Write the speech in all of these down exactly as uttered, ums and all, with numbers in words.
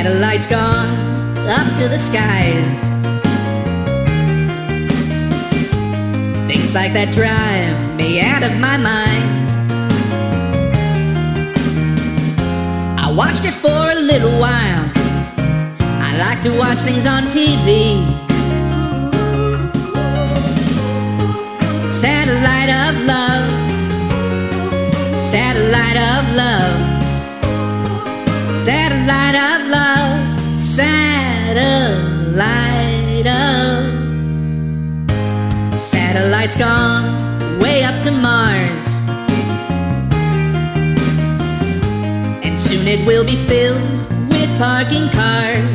Satellites gone up to the skies. Things like that drive me out of my mind. I watched it for a little while. I like to watch things on T V. Satellite of love, satellite of love, satellite of love, satellite of. Satellite's gone way up to Mars, and soon it will be filled with parking cars.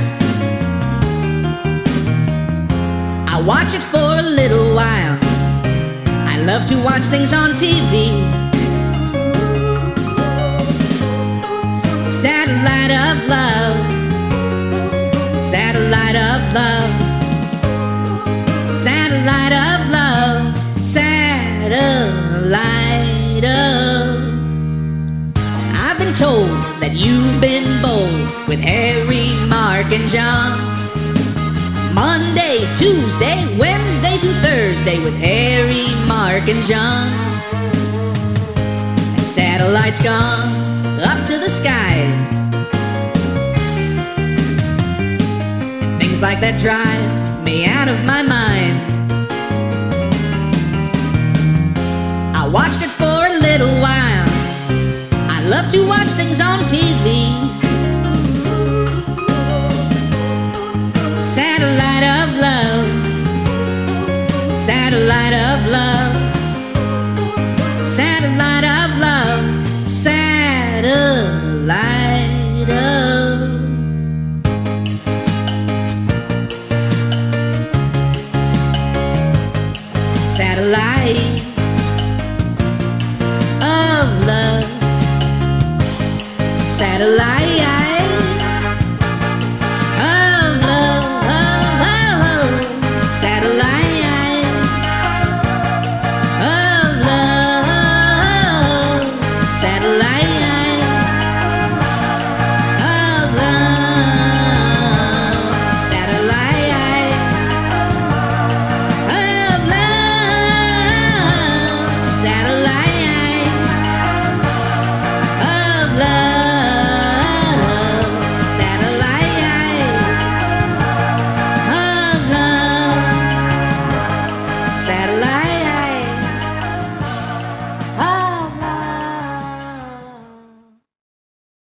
I watch it for a little while. I love to watch things on T V. Satellite of love, satellite of love, satellite of love, satellite of. I've been told that you've been bold with Harry, Mark, and John. Monday, Tuesday, Wednesday to Thursday with Harry, Mark, and John. And Satellite's gone up to the skies. And things like that drive me out of my mind. I watched it for a little while. I love to watch things on T V. Satellite of love, satellite of love, satellite of love, satellite of. Satellite of love, satellite.